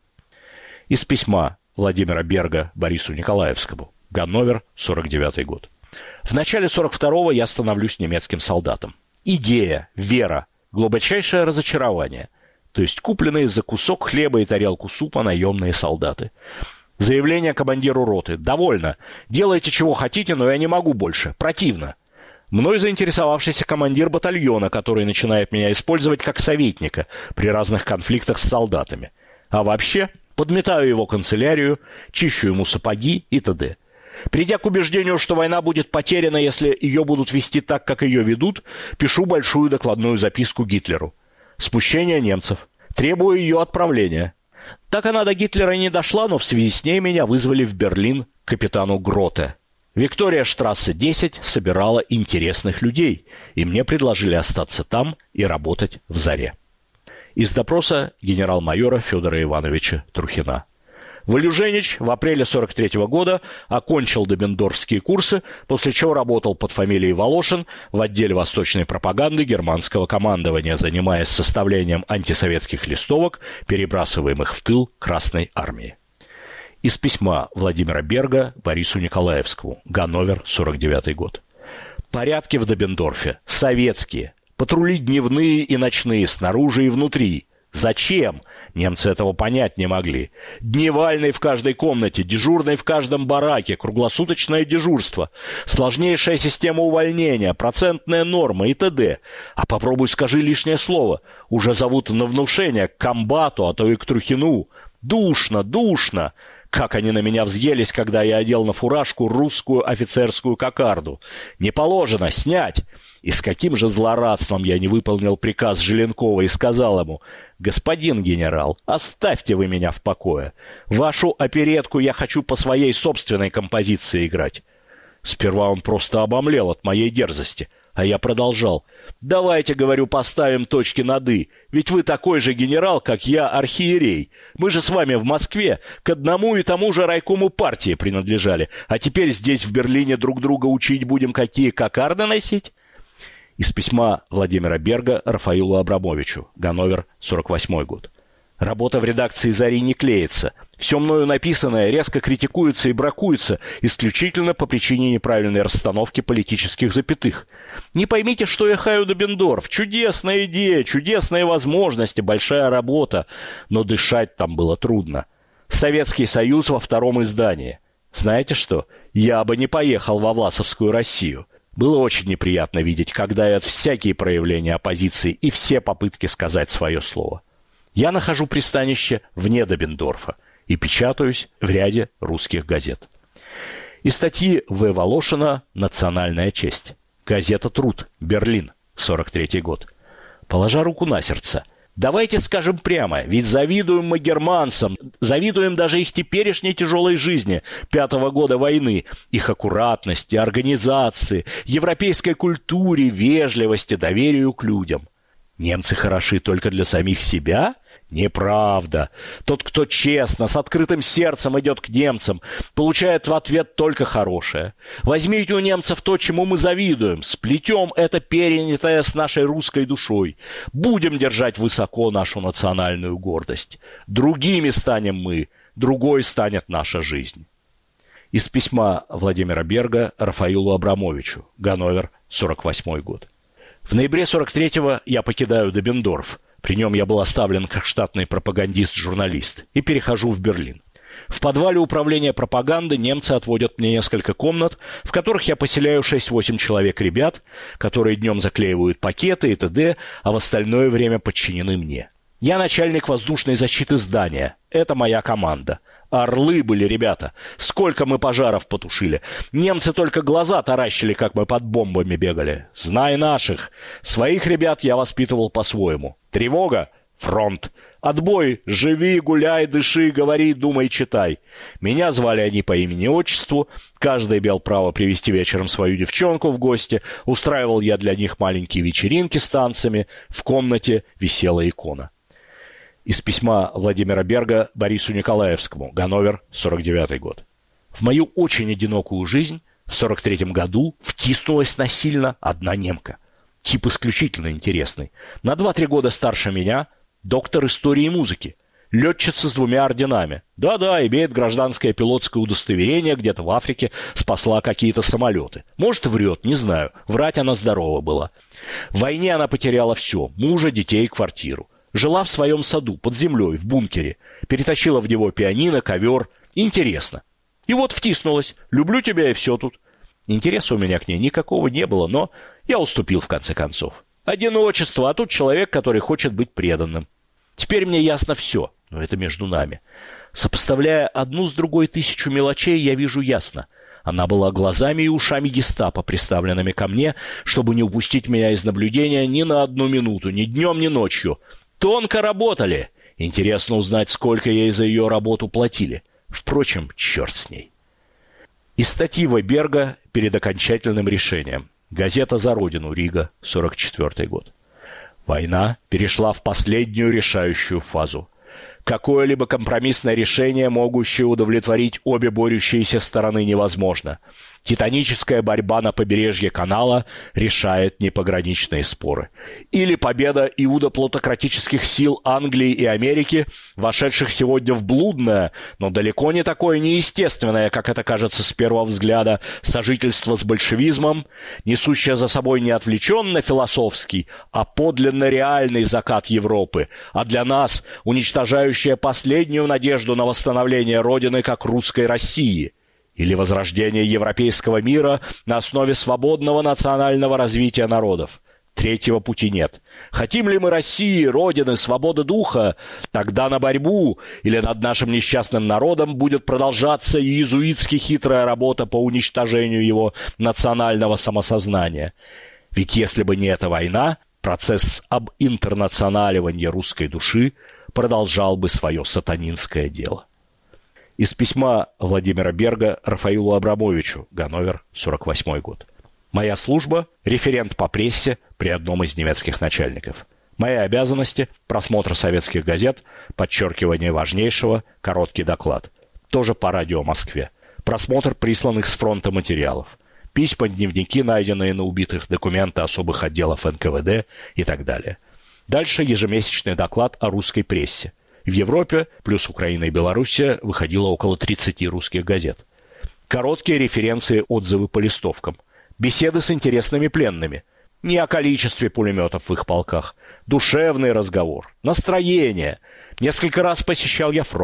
Из письма Владимира Берга Борису Николаевскому. Ганновер, 1949 год. В начале 1942-го я становлюсь немецким солдатом. Идея, вера, глубочайшее разочарование. То есть купленные за кусок хлеба и тарелку супа наемные солдаты. Заявление командиру роты. «Довольно. Делайте, чего хотите, но я не могу больше. Противно». Мной заинтересовавшийся командир батальона, который начинает меня использовать как советника при разных конфликтах с солдатами. А вообще, подметаю его канцелярию, чищу ему сапоги и т.д. Придя к убеждению, что война будет потеряна, если ее будут вести так, как ее ведут, пишу большую докладную записку Гитлеру. Спущение немцев. Требую ее отправления. Так она до Гитлера не дошла, но в связи с ней меня вызвали в Берлин к капитану Гроте. Виктория-штрассе 10 собирала интересных людей, и мне предложили остаться там и работать в «Заре». Из допроса генерал-майора Федора Ивановича Трухина. Валюженич в апреле 1943 года окончил добендорфские курсы, после чего работал под фамилией Волошин в отделе восточной пропаганды германского командования, занимаясь составлением антисоветских листовок, перебрасываемых в тыл Красной Армии. Из письма Владимира Берга Борису Николаевскому. Ганновер, 1949 год. Порядки в Добендорфе. Советские. Патрули дневные и ночные, снаружи и внутри. Зачем? Немцы этого понять не могли. Дневальный в каждой комнате, дежурный в каждом бараке, круглосуточное дежурство, сложнейшая система увольнения, процентная норма и т.д. А попробуй скажи лишнее слово. Уже зовут на внушение к комбату, а то и к Трухину. Душно, душно. Как они на меня взъелись, когда я одел на фуражку русскую офицерскую кокарду. Не положено, снять. И с каким же злорадством я не выполнил приказ Желенкова и сказал ему: «Господин генерал, оставьте вы меня в покое. Вашу оперетку я хочу по своей собственной композиции играть». Сперва он просто обомлел от моей дерзости, а я продолжал: «Давайте, говорю, поставим точки над «и», ведь вы такой же генерал, как я, архиерей. Мы же с вами в Москве к одному и тому же райкому партии принадлежали, а теперь здесь в Берлине друг друга учить будем, какие кокарды носить». Из письма Владимира Берга Рафаилу Абрамовичу. Ганновер, 1948 год. Работа в редакции «Зари» не клеится. Все мною написанное резко критикуется и бракуется исключительно по причине неправильной расстановки политических запятых. Не поймите, что я хаю Добендорф. Чудесная идея, чудесные возможности, большая работа. Но дышать там было трудно. Советский Союз во втором издании. Знаете что? Я бы не поехал во Власовскую Россию. Было очень неприятно видеть, когда я всякие проявления оппозиции и все попытки сказать свое слово. Я нахожу пристанище вне Доббендорфа и печатаюсь в ряде русских газет. Из статьи В. Волошина «Национальная честь». Газета «Труд», Берлин, 43-й год. Положа руку на сердце, давайте скажем прямо, ведь завидуем мы германцам, завидуем даже их теперешней тяжелой жизни 5-го года войны, их аккуратности, организации, европейской культуре, вежливости, доверию к людям. Немцы хороши только для самих себя? Неправда. Тот, кто честно, с открытым сердцем идет к немцам, получает в ответ только хорошее. Возьмите у немцев то, чему мы завидуем, сплетем это перенятое с нашей русской душой. Будем держать высоко нашу национальную гордость. Другими станем мы, другой станет наша жизнь. Из письма Владимира Берга Рафаилу Абрамовичу, Ганновер, 48 год. В ноябре 43-го я покидаю Доббендорф. При нем я был оставлен как штатный пропагандист-журналист и перехожу в Берлин. В подвале управления пропаганды немцы отводят мне несколько комнат, в которых я поселяю 6-8 человек ребят, которые днем заклеивают пакеты и т.д., а в остальное время подчинены мне. Я начальник воздушной защиты здания. Это моя команда. Орлы были ребята. Сколько мы пожаров потушили. Немцы только глаза таращили, как мы под бомбами бегали. Знай наших. Своих ребят я воспитывал по-своему. Тревога — фронт. Отбой — живи, гуляй, дыши, говори, думай, читай. Меня звали они по имени-отчеству. Каждый имел право привести вечером свою девчонку в гости. Устраивал я для них маленькие вечеринки с танцами. В комнате висела икона. Из письма Владимира Берга Борису Николаевскому, Ганновер, 49-й год. В мою очень одинокую жизнь в 43-м году втиснулась насильно одна немка. Тип исключительно интересный. На 2-3 года старше меня, доктор истории музыки. Летчица с 2 орденами. Да-да, имеет гражданское пилотское удостоверение, где-то в Африке спасла какие-то самолеты. Может, врет, не знаю. Врать она здорова была. В войне она потеряла все. Мужа, детей, квартиру. Жила в своем саду, под землей, в бункере. Перетащила в него пианино, ковер. Интересно. И вот втиснулась. Люблю тебя и все тут. Интереса у меня к ней никакого не было, но я уступил в конце концов. Одиночество, а тут человек, который хочет быть преданным. Теперь мне ясно все, но это между нами. Сопоставляя одну с другой 1000 мелочей, я вижу ясно. Она была глазами и ушами гестапо, приставленными ко мне, чтобы не упустить меня из наблюдения ни на одну минуту, ни днем, ни ночью. Тонко работали. Интересно узнать, сколько ей за ее работу платили. Впрочем, черт с ней. Из статьи В. Берга перед окончательным решением. Газета «За Родину», Рига, 44-й год. Война перешла в последнюю решающую фазу. Какое-либо компромиссное решение, могущее удовлетворить обе борющиеся стороны, невозможно. Титаническая борьба на побережье канала решает непограничные споры. Или победа иудоплутократических сил Англии и Америки, вошедших сегодня в блудное, но далеко не такое неестественное, как это кажется с первого взгляда, сожительство с большевизмом, несущее за собой не отвлеченно философский, а подлинно реальный закат Европы, а для нас уничтожающее последнюю надежду на восстановление Родины как русской России. Или возрождение европейского мира на основе свободного национального развития народов. Третьего пути нет. Хотим ли мы России, Родины, свободы духа, тогда на борьбу или над нашим несчастным народом будет продолжаться иезуитски хитрая работа по уничтожению его национального самосознания. Ведь если бы не эта война, процесс об интернационаливании русской души продолжал бы свое сатанинское дело. Из письма Владимира Берга Рафаилу Абрамовичу, Ганновер, 48 год. Моя служба – референт по прессе при одном из немецких начальников. Мои обязанности – просмотр советских газет, подчеркивание важнейшего, короткий доклад. Тоже по радио Москве. Просмотр присланных с фронта материалов. Письма, дневники, найденные на убитых, документы особых отделов НКВД и так далее. Дальше ежемесячный доклад о русской прессе. В Европе, плюс Украина и Белоруссия, выходило около 30 русских газет. Короткие референции, отзывы по листовкам. Беседы с интересными пленными. Не о количестве пулеметов в их полках. Душевный разговор. Настроение. Несколько раз посещал я фронт.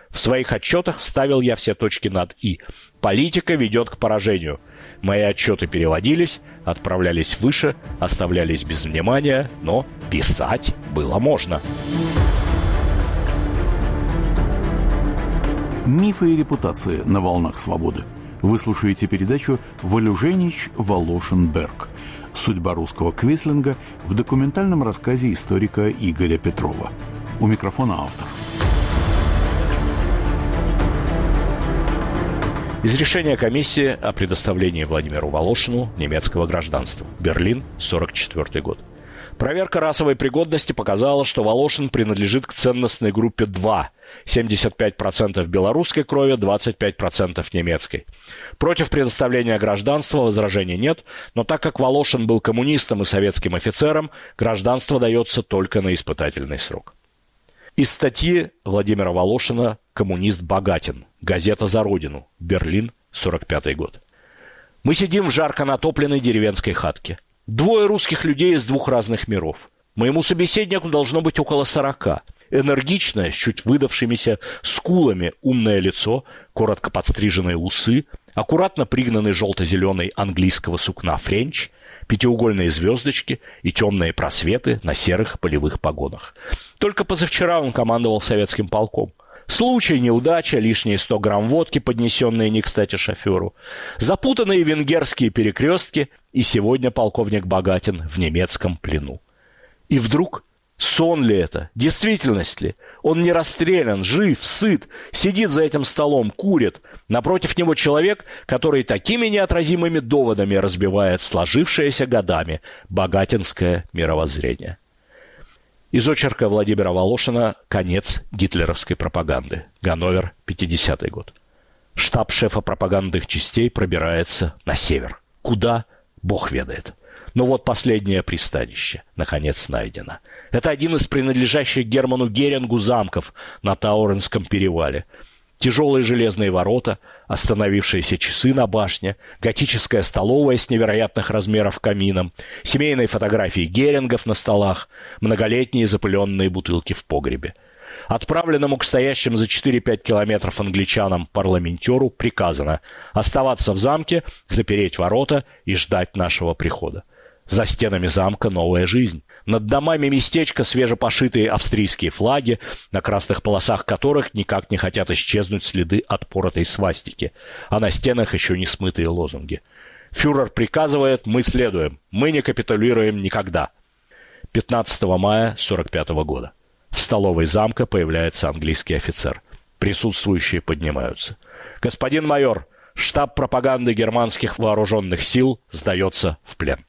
В своих отчетах ставил я все точки над «и». Политика ведет к поражению. Мои отчеты переводились, отправлялись выше, оставлялись без внимания, но писать было можно. Мифы и репутации на волнах свободы. Вы слушаете передачу «Валюженич, Волошин, Берг. Судьба русского квислинга» в документальном рассказе историка Игоря Петрова. У микрофона автор. Из решения комиссии о предоставлении Владимиру Волошину немецкого гражданства. Берлин, 1944 год. Проверка расовой пригодности показала, что Волошин принадлежит к ценностной группе 2. 75% белорусской крови, 25% немецкой. Против предоставления гражданства возражений нет, но так как Волошин был коммунистом и советским офицером, гражданство дается только на испытательный срок. Из статьи Владимира Волошина «Коммунист Богатин», газета «За Родину», Берлин, 1945 год. Мы сидим в жарко натопленной деревенской хатке. Двое русских людей из двух разных миров. Моему собеседнику должно быть около 40. Энергичное, с чуть выдавшимися скулами умное лицо, коротко подстриженные усы, аккуратно пригнанный желто-зеленый английского сукна френч, пятиугольные звездочки и темные просветы на серых полевых погонах. Только позавчера он командовал советским полком. Случай, неудача, лишние 100 грамм водки, поднесенные не кстати шоферу, запутанные венгерские перекрестки, и сегодня полковник Богатин в немецком плену. И вдруг, сон ли это, действительность ли? Он не расстрелян, жив, сыт, сидит за этим столом, курит. Напротив него человек, который такими неотразимыми доводами разбивает сложившееся годами богатинское мировоззрение. Из очерка Владимира Волошина «Конец гитлеровской пропаганды». Ганновер, 50-й год. Штаб шефа пропагандных частей пробирается на север. Куда? Бог ведает. Но вот последнее пристанище, наконец, найдено. Это один из принадлежащих Герману Герингу замков на Тауренском перевале. Тяжелые железные ворота, остановившиеся часы на башне, готическая столовая с невероятных размеров камином, семейные фотографии Герингов на столах, многолетние запыленные бутылки в погребе. Отправленному к стоящим за 4-5 километров англичанам-парламентеру приказано оставаться в замке, запереть ворота и ждать нашего прихода. За стенами замка новая жизнь. Над домами местечка свежепошитые австрийские флаги, на красных полосах которых никак не хотят исчезнуть следы от поротой свастики, а на стенах еще не смытые лозунги. Фюрер приказывает, мы следуем, мы не капитулируем никогда. 15 мая 1945 года. В столовой замка появляется английский офицер. Присутствующие поднимаются. Господин майор, штаб пропаганды германских вооруженных сил сдается в плен.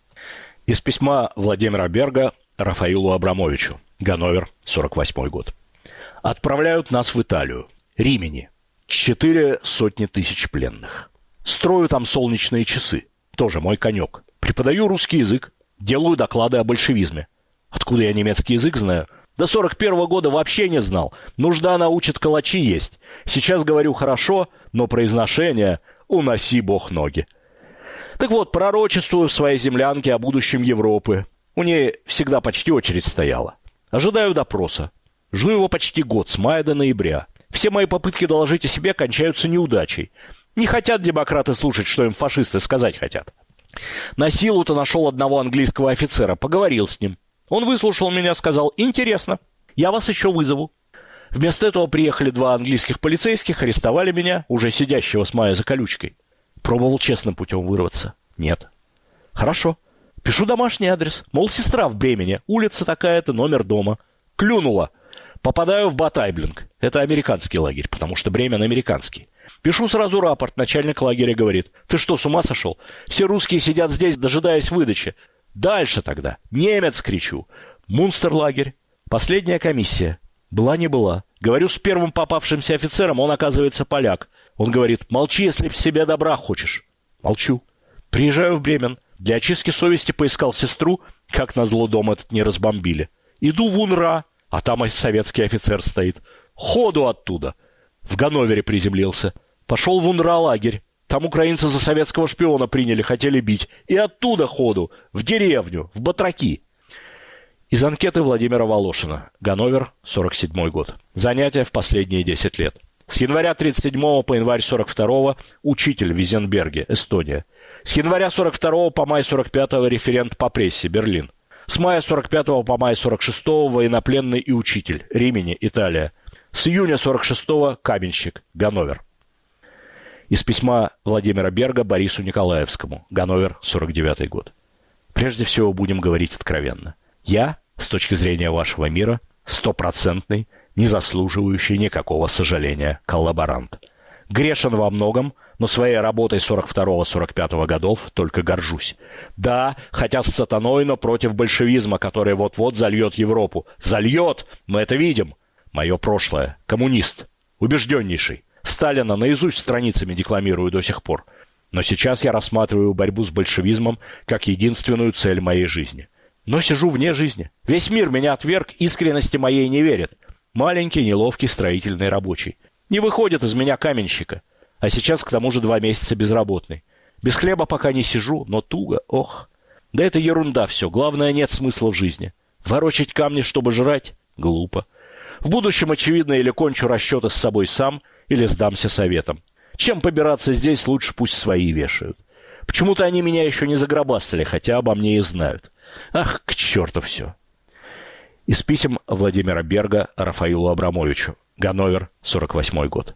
Из письма Владимира Берга Рафаилу Абрамовичу. Ганновер, 1948 год. Отправляют нас в Италию. Римини. 400 тысяч пленных. Строю там солнечные часы. Тоже мой конек. Преподаю русский язык. Делаю доклады о большевизме. Откуда я немецкий язык знаю? До 41-го года вообще не знал. Нужда научит калачи есть. Сейчас говорю хорошо, но произношение «уноси бог ноги». Так вот, пророчествую в своей землянке о будущем Европы. У ней всегда почти очередь стояла. Ожидаю допроса. Жду его почти год, с мая до ноября. Все мои попытки доложить о себе кончаются неудачей. Не хотят демократы слушать, что им фашисты сказать хотят. На силу-то нашел одного английского офицера, поговорил с ним. Он выслушал меня, сказал: «Интересно, я вас еще вызову». Вместо этого приехали 2 английских полицейских, арестовали меня, уже сидящего с мая за колючкой. Пробовал честным путем вырваться. Нет. Хорошо. Пишу домашний адрес. Мол, сестра в Бремени. Улица такая-то, номер дома. Клюнула. Попадаю в Батайблинг. Это американский лагерь, потому что Бремен американский. Пишу сразу рапорт. Начальник лагеря говорит: «Ты что, с ума сошел? Все русские сидят здесь, дожидаясь выдачи». Дальше тогда. Немец, кричу. Мунстер-лагерь. Последняя комиссия. Была не была. Говорю с первым попавшимся офицером, он, оказывается, поляк. Он говорит: «Молчи, если себе добра хочешь». Молчу. Приезжаю в Бремен. Для очистки совести поискал сестру. Как назло, дом этот не разбомбили. Иду в УНРА, а там советский офицер стоит. Ходу оттуда. В Ганновере приземлился. Пошел в УНРА-лагерь. Там украинцы за советского шпиона приняли, хотели бить. И оттуда ходу, в деревню, в батраки. Из анкеты Владимира Волошина. Ганновер, 47 год. Занятия в последние 10 лет. С января 37 по январь 42 учитель в Визенберге, Эстония. С января 42 по май 45 референт по прессе, Берлин. С мая 45 по май 46 военнопленный и учитель, Римини, Италия. С июня 46 каменщик, Ганновер. Из письма Владимира Берга Борису Николаевскому, Ганновер, 49 год. Прежде всего будем говорить откровенно. Я, с точки зрения вашего мира, 100%, не заслуживающий никакого сожаления коллаборант. Грешен во многом, но своей работой 42-45 годов только горжусь. Да, хотя с сатаной, но против большевизма, который вот-вот зальет Европу. Зальет! Мы это видим. Мое прошлое. Коммунист. Убежденнейший. Сталина наизусть страницами декламирую до сих пор. Но сейчас я рассматриваю борьбу с большевизмом как единственную цель моей жизни. Но сижу вне жизни. Весь мир меня отверг, искренности моей не верит. Маленький, неловкий строительный рабочий. Не выходит из меня каменщика. А сейчас, к тому же, 2 месяца безработный. Без хлеба пока не сижу, но туго, ох. Да это ерунда все, главное, нет смысла в жизни. Ворочать камни, чтобы жрать? Глупо. В будущем, очевидно, или кончу расчеты с собой сам, или сдамся советам. Чем побираться здесь, лучше пусть свои вешают. Почему-то они меня еще не загробастали, хотя обо мне и знают. Ах, к черту все. Из писем Владимира Берга Рафаилу Абрамовичу. Ганновер, 48 год.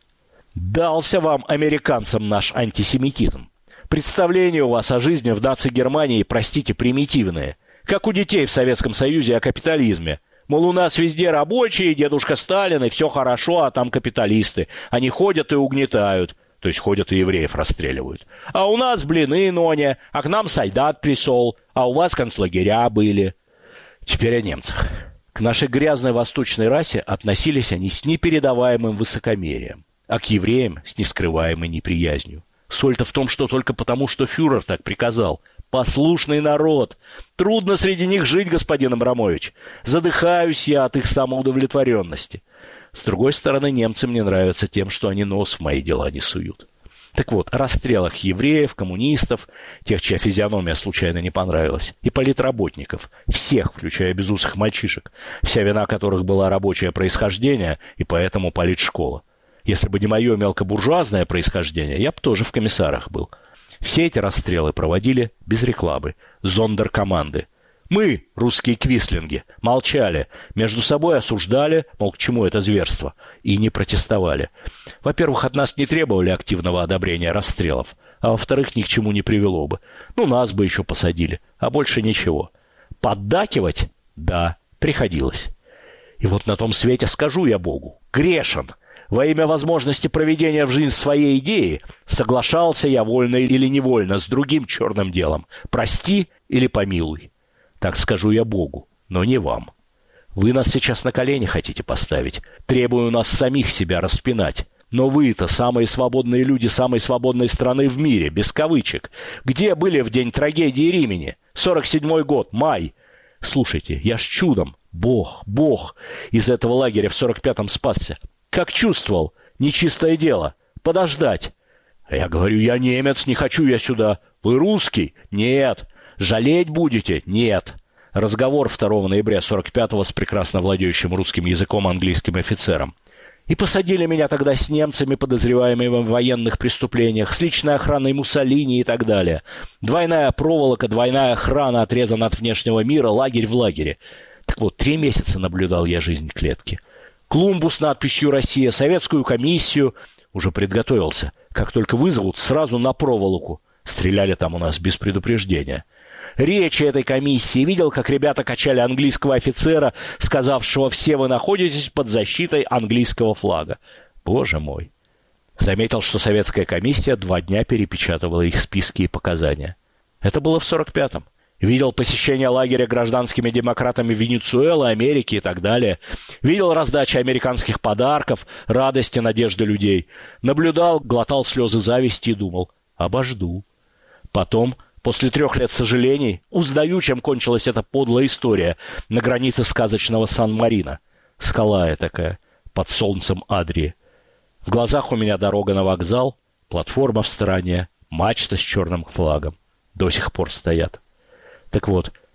Дался вам, американцам, наш антисемитизм. Представления у вас о жизни в нации Германии, простите, примитивные. Как у детей в Советском Союзе о капитализме. Мол, у нас везде рабочие, дедушка Сталин, и все хорошо, а там капиталисты. Они ходят и угнетают. То есть ходят и евреев расстреливают. А у нас блины, Ноня, а к нам солдат присол, а у вас концлагеря были. Теперь о немцах. К нашей грязной восточной расе относились они с непередаваемым высокомерием, а к евреям с нескрываемой неприязнью. Соль-то в том, что только потому, что фюрер так приказал. Послушный народ. Трудно среди них жить, господин Абрамович. Задыхаюсь я от их самоудовлетворенности. С другой стороны, немцы мне нравятся тем, что они нос в мои дела не суют. Так вот, о расстрелах евреев, коммунистов, тех, чья физиономия случайно не понравилась, и политработников, всех, включая безусых мальчишек, вся вина которых была рабочее происхождение и поэтому политшкола. Если бы не мое мелкобуржуазное происхождение, я бы тоже в комиссарах был. Все эти расстрелы проводили без рекламы, зондеркоманды. Мы, русские квислинги, молчали, между собой осуждали, мол, к чему это зверство, и не протестовали. Во-первых, от нас не требовали активного одобрения расстрелов, а во-вторых, ни к чему не привело бы. Ну, нас бы еще посадили, а больше ничего. Поддакивать? Да, приходилось. И вот на том свете скажу я Богу, грешен. Во имя возможности проведения в жизнь своей идеи соглашался я вольно или невольно с другим черным делом. Прости или помилуй. Так скажу я Богу, но не вам. Вы нас сейчас на колени хотите поставить, требуя нас самих себя распинать. Но вы-то самые свободные люди самой свободной страны в мире, без кавычек. Где были в день трагедии Римини? 47-й год, май. Слушайте, я ж чудом, Бог, из этого лагеря в 45-м спасся. Как чувствовал, нечистое дело, подождать. А я говорю, я немец, не хочу я сюда. Вы русский? Нет. Жалеть будете? Нет. Разговор 2 ноября 45-го с прекрасно владеющим русским языком английским офицером. И посадили меня тогда с немцами, подозреваемыми в военных преступлениях, с личной охраной Муссолини и так далее. Двойная проволока, двойная охрана, отрезана от внешнего мира, лагерь в лагере. Так вот, 3 месяца наблюдал я жизнь клетки. Клумбу с надписью «Россия», советскую комиссию. Уже предготовился. Как только вызовут, сразу на проволоку. Стреляли там у нас без предупреждения. Речи этой комиссии. Видел, как ребята качали английского офицера, сказавшего: «Все вы находитесь под защитой английского флага». Боже мой. Заметил, что советская комиссия 2 дня перепечатывала их списки и показания. Это было в 45-м. Видел посещение лагеря гражданскими демократами Венесуэлы, Америки и так далее. Видел раздачу американских подарков, радости, надежды людей. Наблюдал, глотал слезы зависти и думал: обожду. Потом, после 3 лет сожалений, узнаю, чем кончилась эта подлая история на границе сказочного Сан-Марино. Скала такая, под солнцем Адрии. В глазах у меня дорога на вокзал, платформа в стороне, мачта с черным флагом. До сих пор стоят. Так вот,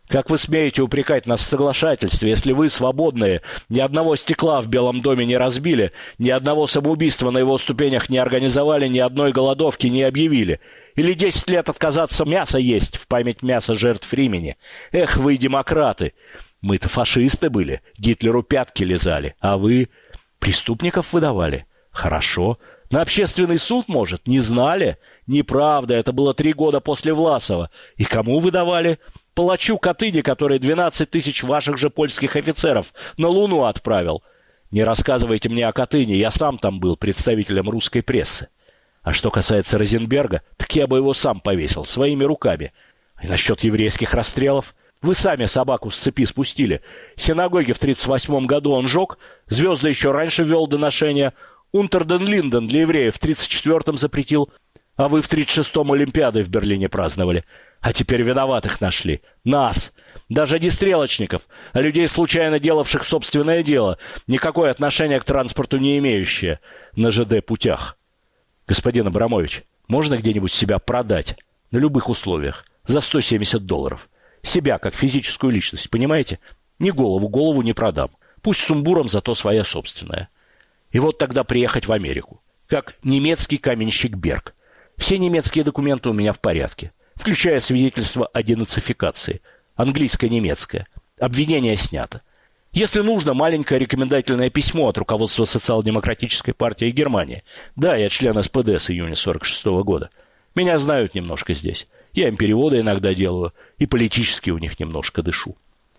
Как вы смеете упрекать нас в соглашательстве, если вы, свободные, ни одного стекла в Белом доме не разбили, ни одного самоубийства на его ступенях не организовали, ни одной голодовки не объявили? Или 10 лет отказаться мяса есть в память мяса жертв Римени? Эх, вы демократы! Мы-то фашисты были, Гитлеру пятки лизали, а вы преступников выдавали? Хорошо. На общественный суд, может? Не знали? Неправда, это было 3 года после Власова. И кому выдавали? Палачу Катыни, который 12 тысяч ваших же польских офицеров на Луну отправил. Не рассказывайте мне о Катыни, я сам там был представителем русской прессы. А что касается Розенберга, так я бы его сам повесил, своими руками. И насчет еврейских расстрелов? Вы сами собаку с цепи спустили. Синагоги в 1938 году он жег, Звезда еще раньше ввел доношение, Унтер-ден-Линден для евреев в 1934-м запретил, а вы в 1936-м Олимпиады в Берлине праздновали. А теперь виноватых нашли. Нас. Даже не стрелочников, а людей, случайно делавших собственное дело, никакое отношение к транспорту не имеющие на ЖД-путях. Господин Абрамович, можно где-нибудь себя продать? На любых условиях. За $170. Себя, как физическую личность, понимаете? Ни голову не продам. Пусть сумбуром, зато своя собственная. И вот тогда приехать в Америку. Как немецкий каменщик Берг. Все немецкие документы у меня в порядке, включая свидетельство о денацификации. Английско-немецкое. Обвинение снято. Если нужно, маленькое рекомендательное письмо от руководства Социал-демократической партии Германии. Да, я член СПД с июня 1946 года. Меня знают немножко здесь. Я им переводы иногда делаю, и политически у них немножко дышу.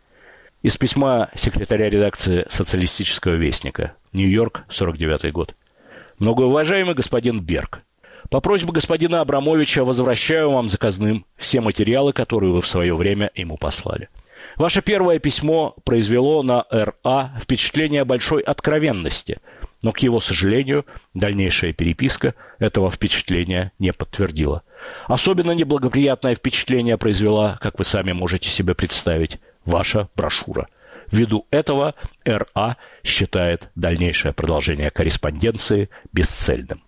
Из письма секретаря редакции «Социалистического вестника». Нью-Йорк, 49 год. Многоуважаемый господин Берг, по просьбе господина Абрамовича возвращаю вам заказным все материалы, которые вы в свое время ему послали. Ваше первое письмо произвело на Р.А. впечатление большой откровенности, но, к его сожалению, дальнейшая переписка этого впечатления не подтвердила. Особенно неблагоприятное впечатление произвела, как вы сами можете себе представить, ваша брошюра. Ввиду этого Р.А. считает дальнейшее продолжение корреспонденции бесцельным.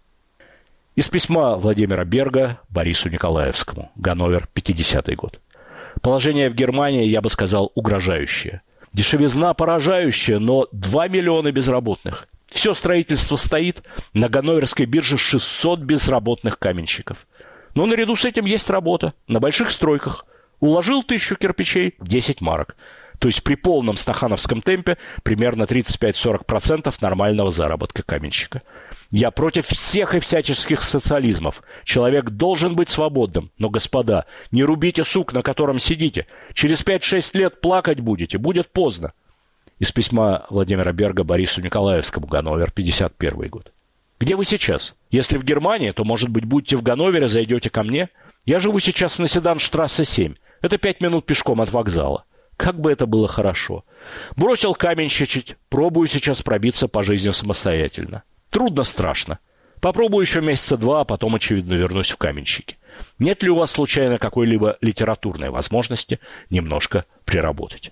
Из письма Владимира Берга Борису Николаевскому. Ганновер, 50-й год. Положение в Германии, я бы сказал, угрожающее. Дешевизна поражающая, но 2 миллиона безработных. Все строительство стоит. На Ганноверской бирже 600 безработных каменщиков. Но наряду с этим есть работа. На больших стройках. Уложил 1000 кирпичей, 10 марок. То есть при полном стахановском темпе примерно 35-40% нормального заработка каменщика. Я против всех и всяческих социализмов. Человек должен быть свободным. Но, господа, не рубите сук, на котором сидите. Через 5-6 лет плакать будете. Будет поздно. Из письма Владимира Берга Борису Николаевскому. Ганновер, 51 год. Где вы сейчас? Если в Германии, то, может быть, будете в Ганновере, зайдете ко мне? Я живу сейчас на Седанштрассе 7. Это 5 минут пешком от вокзала. Как бы это было хорошо. Бросил каменщичать, пробую сейчас пробиться по жизни самостоятельно. Трудно, страшно. Попробую еще месяца 2, а потом, очевидно, вернусь в каменщики. Нет ли у вас случайно какой-либо литературной возможности немножко приработать?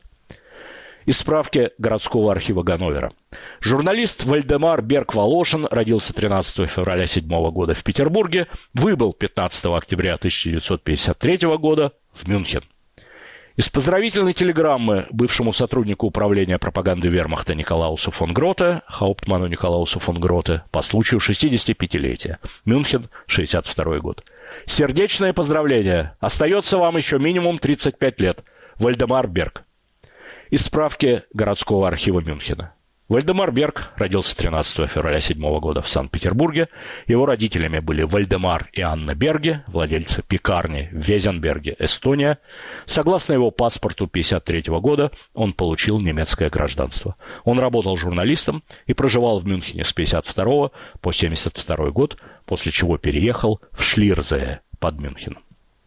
Из справки городского архива Ганновера. Журналист Вальдемар Берг-Волошин родился 13 февраля 1907 года в Петербурге, выбыл 15 октября 1953 года в Мюнхен. Из поздравительной телеграммы бывшему сотруднику управления пропаганды вермахта Николаусу фон Гроте, хауптману Николаусу фон Гроте, по случаю 65-летия. Мюнхен, 62 год. Сердечное поздравление. Остается вам еще минимум 35 лет. Вальдемар Берг. Из справки городского архива Мюнхена. Вальдемар Берг родился 13 февраля 1907 года в Санкт-Петербурге. Его родителями были Вальдемар и Анна Берги, владельцы пекарни в Везенберге, Эстония. Согласно его паспорту 1953 года, он получил немецкое гражданство. Он работал журналистом и проживал в Мюнхене с 1952 по 1972 год, после чего переехал в Шлирзее под Мюнхеном.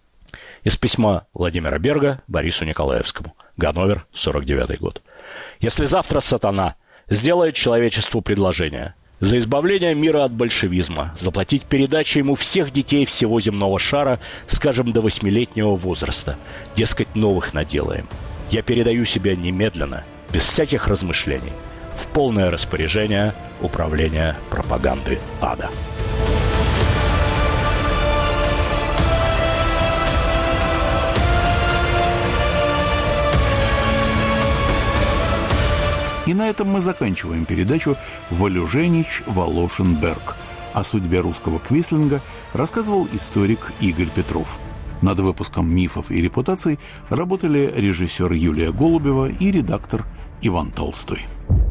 Из письма Владимира Берга Борису Николаевскому. Ганновер, 49 год. Если завтра сатана сделает человечеству предложение за избавление мира от большевизма, заплатить передачей ему всех детей всего земного шара, скажем, до 8-летнего возраста, дескать, новых наделаем, я передаю себя немедленно, без всяких размышлений, в полное распоряжение управления пропаганды ада. И на этом мы заканчиваем передачу «Волюженич, Волошин, Берг». О судьбе русского квислинга рассказывал историк Игорь Петров. Над выпуском «Мифов и репутаций» работали режиссер Юлия Голубева и редактор Иван Толстой.